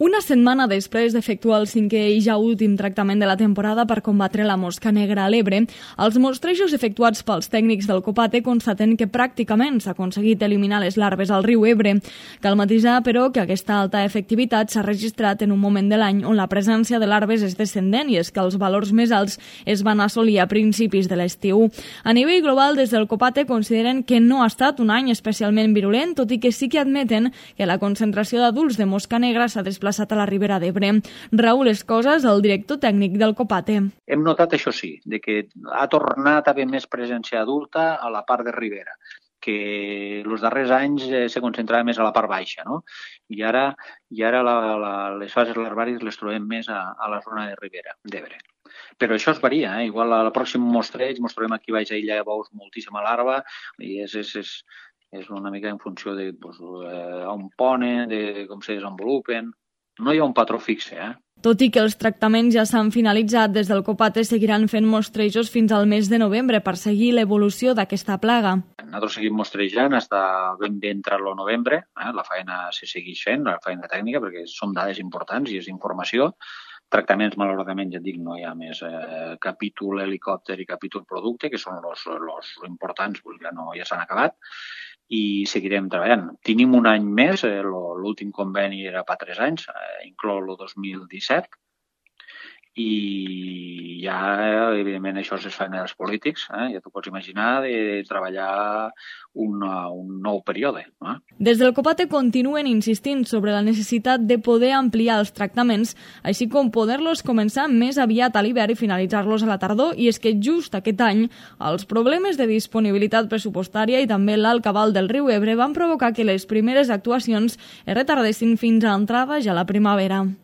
Una setmana després d'efectuar el cinquè i ja últim tractament de la temporada per combatre la mosca negra a l'Ebre, els mostrejos efectuats pels tècnics del Copate constaten que pràcticament s'ha aconseguit eliminar les larves al riu Ebre. Cal matisar, però, que aquesta alta efectivitat s'ha registrat en un moment de l'any on la presència de larves és descendent i és que els valors més alts es van assolir a principis de l'estiu. A nivell global, des del Copate consideren que no ha estat un any especialment virulent, tot i que sí que admeten que la concentració d'adults de mosca negra s'ha desplaçat a la Ribera d'Ebre. Raül Escoses, el director tècnic del Copate. Hem notat això sí, de que ha tornat a haver més presència adulta a la part de Ribera, que els darrers anys se concentrava més a la part baixa, no? I ara les fases larvàries les trobem més a la zona de Ribera d'Ebre. Però això es varia, igual al pròxim mostreig mostrarem aquí baix a Illa de Bous moltíssima larva i és una mica en funció de on ponen, de com se desenvolupen. No hi ha un patró fixe, Tot i que els tractaments ja s'han finalitzat, des del Copate seguiran fent mostrejos fins al mes de novembre per seguir l'evolució d'aquesta plaga. Nosaltres seguim mostrejant fins ben bé entrar el novembre. La feina se segueix fent, la feina tècnica, perquè són dades importants i és informació. Tractaments, malauradament, ja et dic, no hi ha més capítol helicòpter i capítol producte, que són els importants, ja s'han acabat, i seguirem treballant. Tenim un any més, l'últim conveni era per 3 anys, inclou el 2017, i ja, evidentment, això és feina dels polítics, ja t'ho pots imaginar, de treballar un nou període. Des del Copate continuen insistint sobre la necessitat de poder ampliar els tractaments, així com poder-los començar més aviat a l'hivern i finalitzar-los a la tardor, i és que just aquest any els problemes de disponibilitat pressupostària i també l'alt cabal del riu Ebre van provocar que les primeres actuacions es retardessin fins a entrada ja la primavera.